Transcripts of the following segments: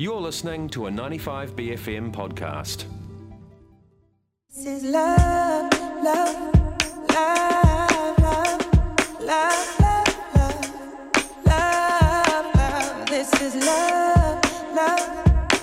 You're listening to a 95BFM podcast. This is love, love, love, love, love, love, love, love, love. This is love, love.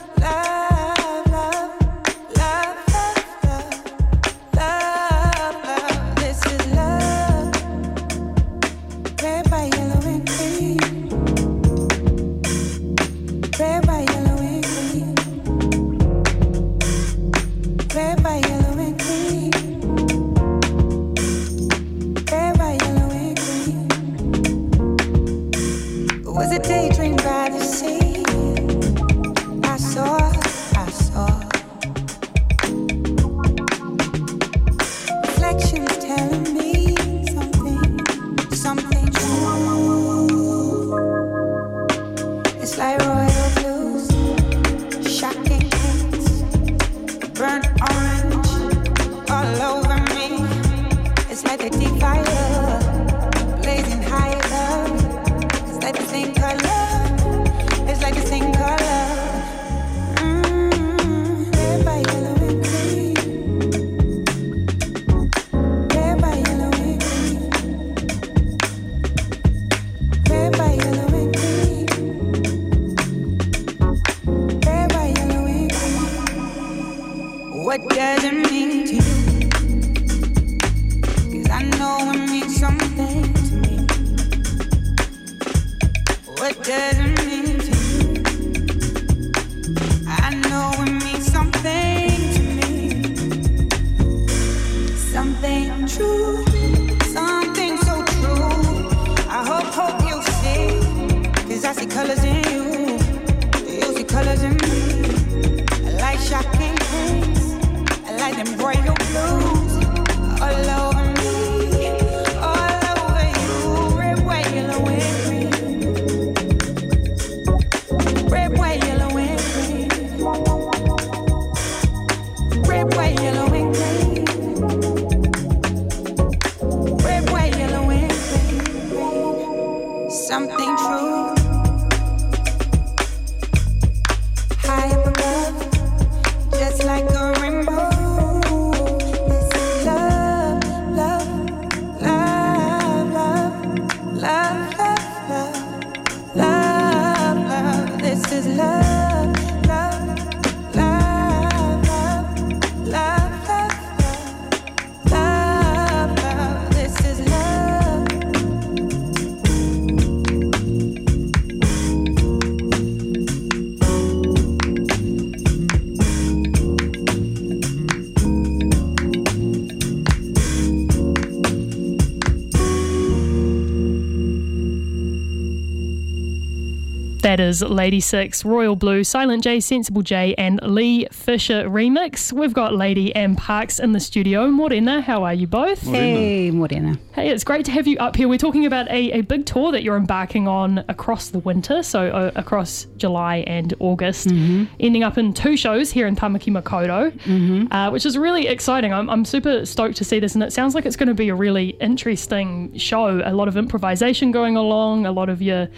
That is Lady Six, Royal Blue, Silent J, Sensible J and Lee Fisher remix. We've got Lady and Parks in the studio. Morena, how are you both? Hey, Morena. Hey, it's great to have you up here. We're talking about a big tour that you're embarking on across the winter, so across July and August, ending up in 2 shows here in Tamaki Makaurau, which is really exciting. I'm super stoked to see this, and it sounds like it's going to be a really interesting show. A lot of improvisation going along, a lot of your,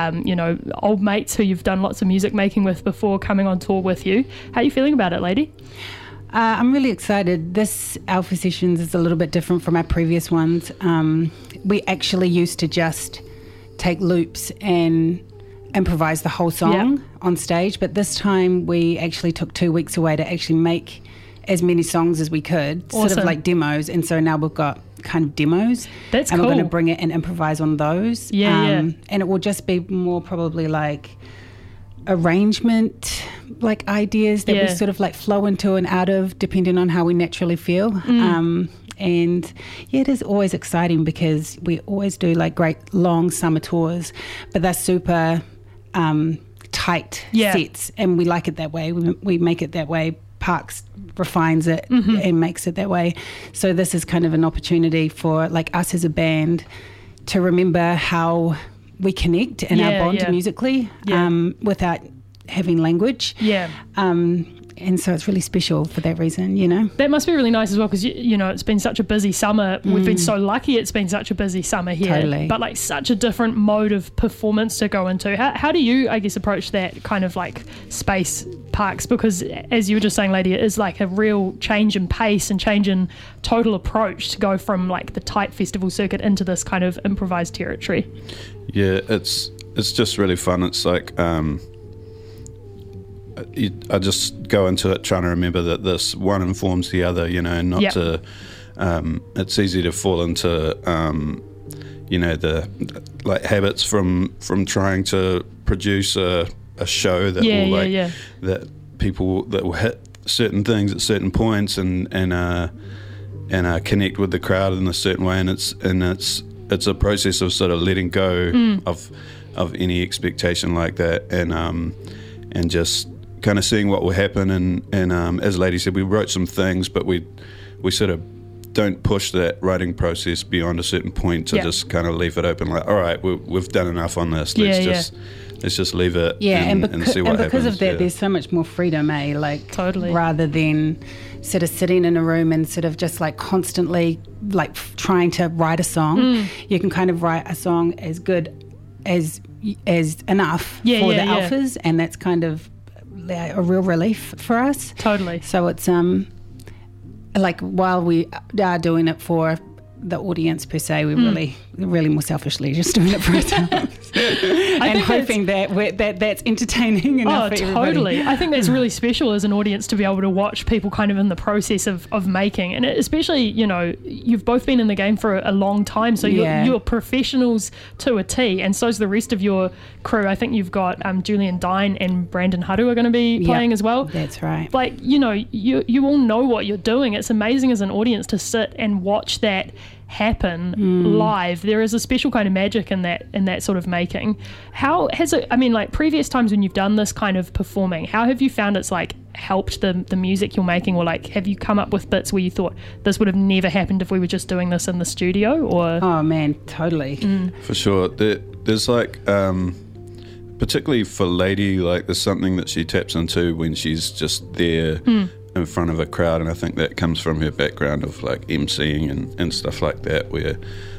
old mates who you've done lots of music making with before coming on tour with you. How are you feeling about it, Lady? I'm really excited. This Alpha Sessions is a little bit different from our previous ones. We actually used to just take loops and improvise the whole song on stage, but this time we actually took 2 weeks away to actually make as many songs as we could, sort of like demos, and so now we've got kind of demos. That's and cool. we're going to bring it and improvise on those. And it will just be more probably like arrangement like ideas that we sort of like flow into and out of depending on how we naturally feel. And it is always exciting because we always do like great long summer tours, but they're super tight sets, and we like it that way. We make it that way. Parks refines it and makes it that way. So this is kind of an opportunity for like us as a band to remember how we connect and our bond musically without having language. Yeah. And so it's really special for that reason, you know. That must be really nice as well, because, you know, it's been such a busy summer. We've been so lucky it's been such a busy summer here. Totally. But, like, such a different mode of performance to go into. How do you, I guess, approach that kind of, like, space parks? Because, as you were just saying, Lady, it is, like, a real change in pace and change in total approach to go from, like, the tight festival circuit into this kind of improvised territory. Yeah, it's just really fun. It's like... I just go into it trying to remember that this one informs the other, you know, and not to. It's easy to fall into, you know, the like habits from trying to produce a show that will that people that will hit certain things at certain points and connect with the crowd in a certain way, and it's a process of sort of letting go of any expectation like that, and just kind of seeing what will happen, and as Lady said, we wrote some things, but we sort of don't push that writing process beyond a certain point to just kind of leave it open, like, all right, we've done enough on this, let's just leave it and see what happens. And because of that, there's so much more freedom, like totally, rather than sort of sitting in a room and sort of just like constantly like trying to write a song. You can kind of write a song as good as enough for the alphas, and that's kind of a real relief for us. Totally. So it's like while we are doing it for the audience per se, we're really more selfishly just doing it for ourselves and hoping that's entertaining enough for everybody. Totally. I think that's really special as an audience to be able to watch people kind of in the process of making, and especially, you know, you've both been in the game for a long time, so you're professionals to a T, and so's the rest of your crew. I think you've got Julian Dine and Brandon Haru are going to be playing as well. That's right. Like, you know, you all know what you're doing. It's amazing as an audience to sit and watch that happen live. There is a special kind of magic in that sort of making. How has it, I mean, like previous times when you've done this kind of performing, how have you found it's like helped the music you're making, or like have you come up with bits where you thought this would have never happened if we were just doing this in the studio? Or oh man, totally. For sure. There's like particularly for Lady, like there's something that she taps into when she's just there in front of a crowd, and I think that comes from her background of like emceeing and stuff like that, where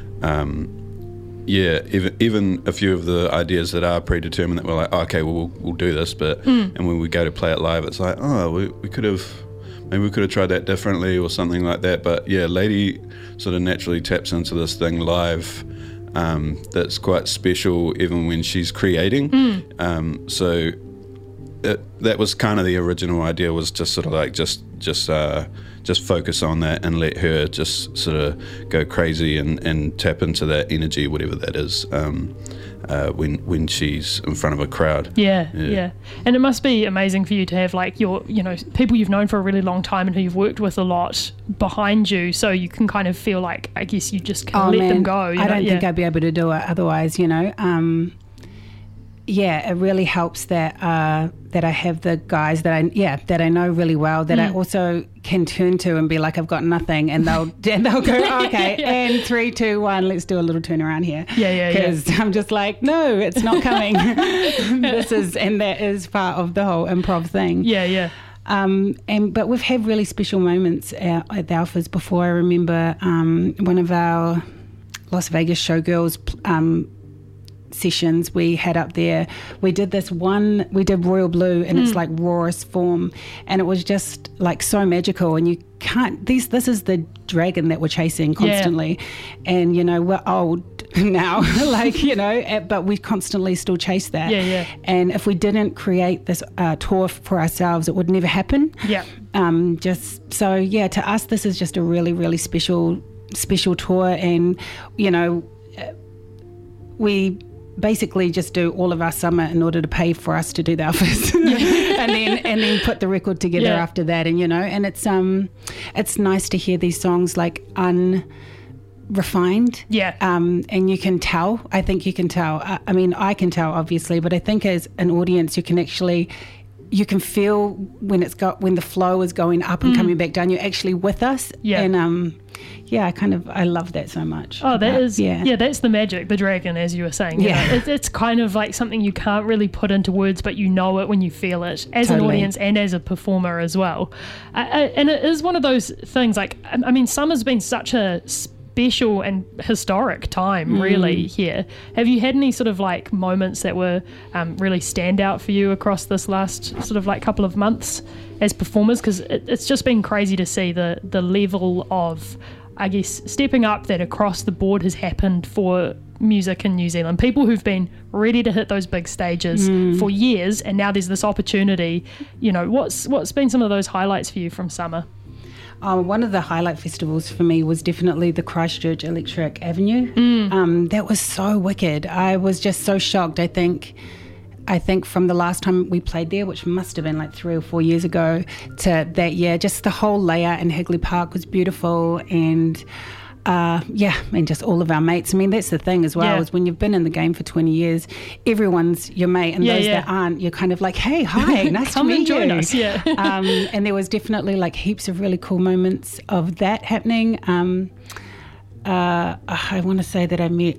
even a few of the ideas that are predetermined that we're like, oh, okay, well, we'll do this, but and when we go to play it live, it's like, oh, we could have tried that differently or something like that. But yeah, Lady sort of naturally taps into this thing live that's quite special even when she's creating. So that was kind of the original idea, was just sort of like just focus on that and let her just sort of go crazy and tap into that energy, whatever that is, when she's in front of a crowd. Yeah. And it must be amazing for you to have like your, you know, people you've known for a really long time and who you've worked with a lot behind you, so you can kind of feel like, I guess you just can let them go. I don't think I'd be able to do it otherwise, you know. Yeah, it really helps that I have the guys that I know really well, that I also can turn to and be like, I've got nothing, and they'll go, oh, okay, and 3, 2, 1, let's do a little turnaround here. Because I'm just like, no, it's not coming. That is part of the whole improv thing. But we've had really special moments at the Alphas before. I remember one of our Las Vegas showgirls sessions we had up there, we did Royal Blue, and it's like rawest form, and it was just like so magical, and you can't, this is the dragon that we're chasing constantly, and you know, we're old now, like, you know, but we constantly still chase that. And if we didn't create this tour for ourselves, it would never happen. Just so to us this is just a really, really special tour, and you know, we basically just do all of our summer in order to pay for us to do the Alphas, and then put the record together after that. And you know, and it's nice to hear these songs like unrefined, and you can tell. I think you can tell. I mean, I can tell obviously, but I think as an audience, you can actually you can feel when when the flow is going up and coming back down. You're actually with us, and I love that so much. Oh, that's the magic, the dragon, as you were saying. You know, it's kind of like something you can't really put into words, but you know it when you feel it as an audience and as a performer as well. And it is one of those things. Like, I mean, summer's been such a special and historic time really here. Have you had any sort of like moments that were really stand out for you across this last sort of like couple of months as performers? Because it's just been crazy to see the level of, I guess, stepping up that across the board has happened for music in New Zealand. People who've been ready to hit those big stages for years, and now there's this opportunity. You know, what's been some of those highlights for you from summer? One of the highlight festivals for me was definitely the Christchurch Electric Avenue. That was so wicked. I was just so shocked. I think from the last time we played there, which must have been like 3 or 4 years ago, to that year, just the whole layout in Higley Park was beautiful, and and just all of our mates. I mean, that's the thing as well, is when you've been in the game for 20 years, everyone's your mate, and those that aren't, you're kind of like, hey, hi, nice to meet you. Come and join us, and there was definitely like heaps of really cool moments of that happening. I want to say that I met,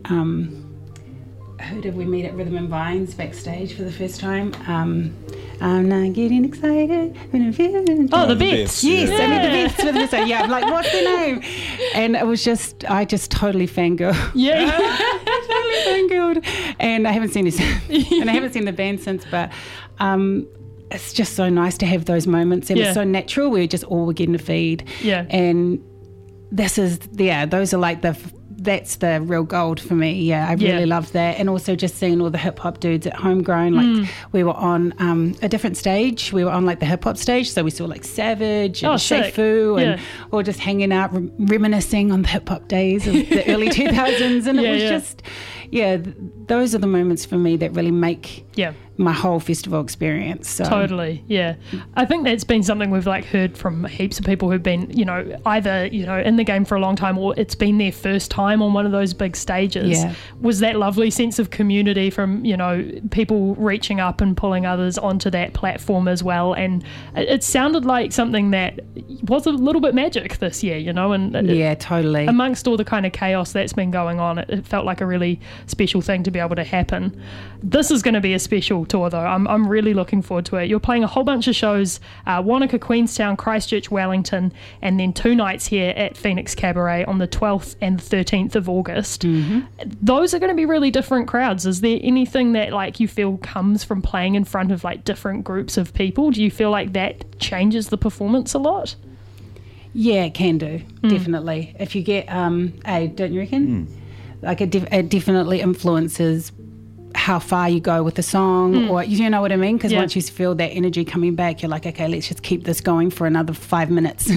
who did we meet at Rhythm and Vines backstage for the first time? I'm not getting excited when I'm feeling. Oh, the Bets. Yes, I met the Bets for the first time. Yeah, I'm like, what's their name? And it was I just totally fangirl. Yeah. Totally fangirled. And I haven't seen this, and I haven't seen the band since, but it's just so nice to have those moments, and it's so natural. We're just all getting a feed. Yeah. And those are like that's the real gold for me. Yeah, I really love that. And also just seeing all the hip hop dudes at Homegrown. Like we were on a different stage. We were on like the hip hop stage. So we saw like Savage and Shafu and all just hanging out, reminiscing on the hip hop days of the early 2000s. And it was just, those are the moments for me that really make my whole festival experience. So. Totally, yeah. I think that's been something we've like heard from heaps of people who've been, either, in the game for a long time, or it's been their first time on one of those big stages. Yeah. Was that lovely sense of community from, people reaching up and pulling others onto that platform as well. And it sounded like something that was a little bit magic this year, and totally. Amongst all the kind of chaos that's been going on, it felt like a really special thing to be able to happen. This is going to be a special tour though. I'm really looking forward to it. You're playing a whole bunch of shows, Wanaka, Queenstown, Christchurch, Wellington, and then 2 nights here at Phoenix Cabaret on the 12th and 13th of August. Those are going to be really different crowds. Is there anything that like you feel comes from playing in front of like different groups of people? Do you feel like that changes the performance a lot? Yeah, it can do, definitely. If you get don't you reckon? Like it definitely influences how far you go with the song, or you know what I mean? Because once you feel that energy coming back, you're like, okay, let's just keep this going for another 5 minutes.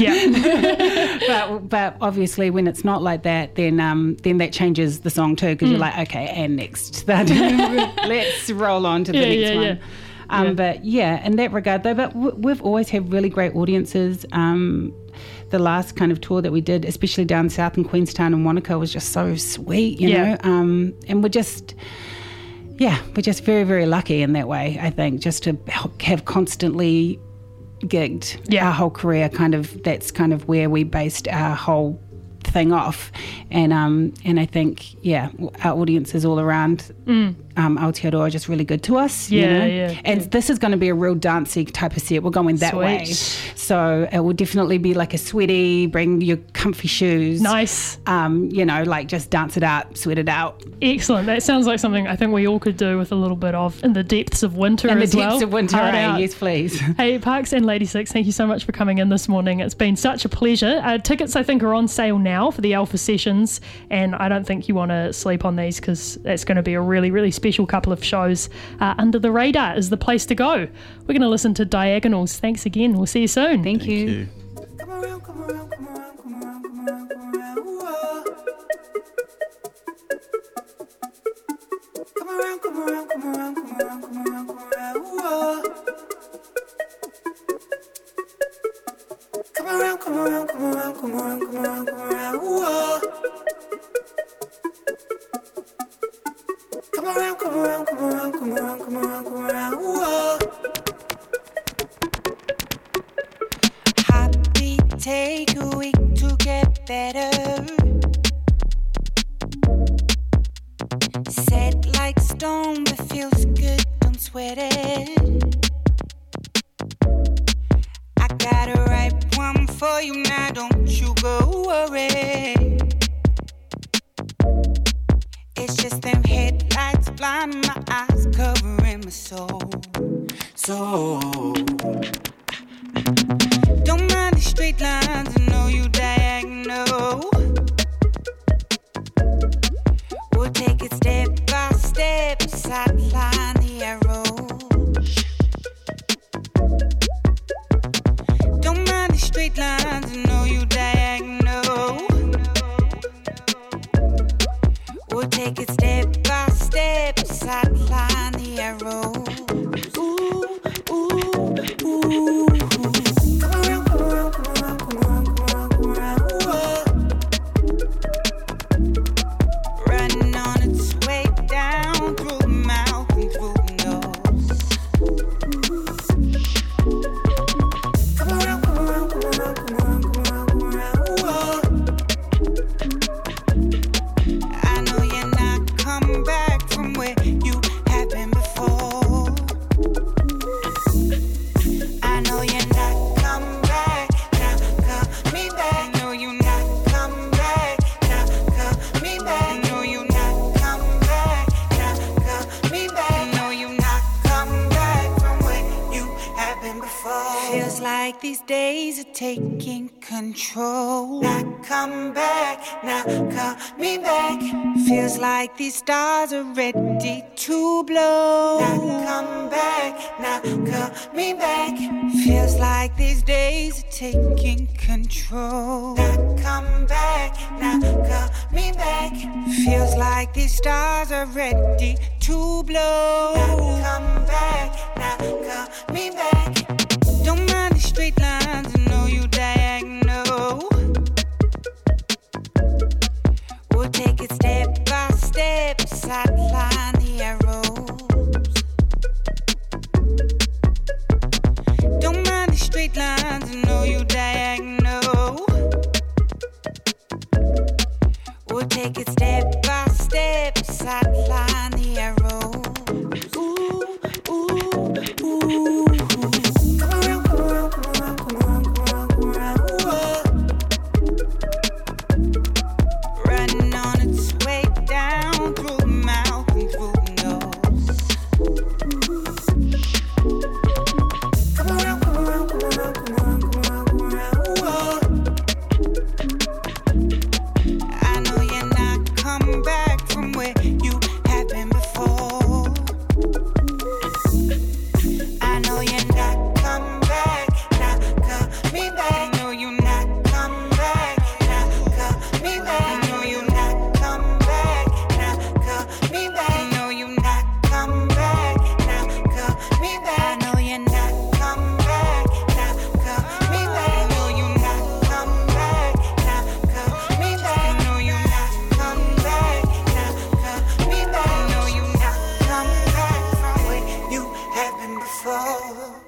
Yeah. but obviously, when it's not like that, then that changes the song too, because you're like, okay, and next, let's roll on to the next one. But in that regard though, but we've always had really great audiences. The last kind of tour that we did, especially down south in Queenstown and Wanaka, was just so sweet, you know. And we're just very, very lucky in that way, I think, just to have constantly gigged our whole career. That's kind of where we based our whole thing off. And I think, our audiences all around Aotearoa are just really good to us. And this is going to be a real dancey type of set. We're going that way. So it will definitely be like a sweaty, bring your comfy shoes. Nice. Like just dance it out, sweat it out. Excellent. That sounds like something I think we all could do with a little bit of in the depths of winter as well. In the depths of winter, yes please. Hey, Parks and Lady Six, thank you so much for coming in this morning. It's been such a pleasure. Tickets I think are on sale now for the Alpha sessions, and I don't think you want to sleep on these because it's going to be a really, really special couple of shows. Under the Radar is the place to go. We're going to listen to Diagonals. Thanks again. We'll see you soon. Thank you. Come around, come around, come around, come around, come around, come around, whoa. Come around, come around, come around, come around, come around, come around, whoa. Come around, come around, come around, come around, come around, come around, whoa. Come around, come around, come around, come around, come around, come around, whoa. take a week to get better. Set like stone, but feels good, don't sweat it. I got a right one for you now, don't you go worry. It's just them headlights blinding my eyes, covering my soul. So don't mind the straight lines, I know you diagonal. We'll take it step by step, sideline the arrows. Don't mind the straight lines, I know you diagonal. We'll take it step by step, sideline the arrows. Ooh, ooh, ooh. Come around, come around, come around, come around, come around, come around. Whoa. Running on its way down through the mouth and through the nose. Come around, come around, come around, come around, come around, come around. Whoa. I know you're not coming back from where you have been before. I know you're not coming back, now call me back. No, you're not coming back, now call me back. No, you're not coming back, now call me back. No, you're not coming back from where you have been before. Feels like these days are taking control. Not coming back, now call me back. Feels like these stars are ready to blow. Not coming back, now call me back. Feels like these days are taking control. Not coming back, now call me back. Feels like these stars are ready to blow. Not coming back, now call me back. Don't mind the straight lines, I know you diagonal. We'll take it step by step, sideline the arrows. Don't mind the straight lines, I know you diagonal. We'll take it step by step, sideline the arrows. Ooh, ooh, ooh. Come around, come around, come around, come around, come around, come around. Whoa. Running on its way down through the mouth and through the nose. Come around, come around, come around, come around, come around, come around. Whoa. I know you're not coming back from where you have been before. I know you're not coming back, now call me back. No, you're not coming back, now call me back. No, you're not coming back, now call me back. No, you're not coming back, now call me back. No, you're not coming back, now call me back. No, you're not coming back, now call me back. No, you're not coming back, now call me back. No, you're not coming back from where you have been before.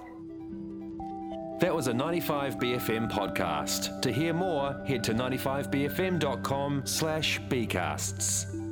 That was a 95BFM podcast. To hear more, head to 95bfm.com/bcasts.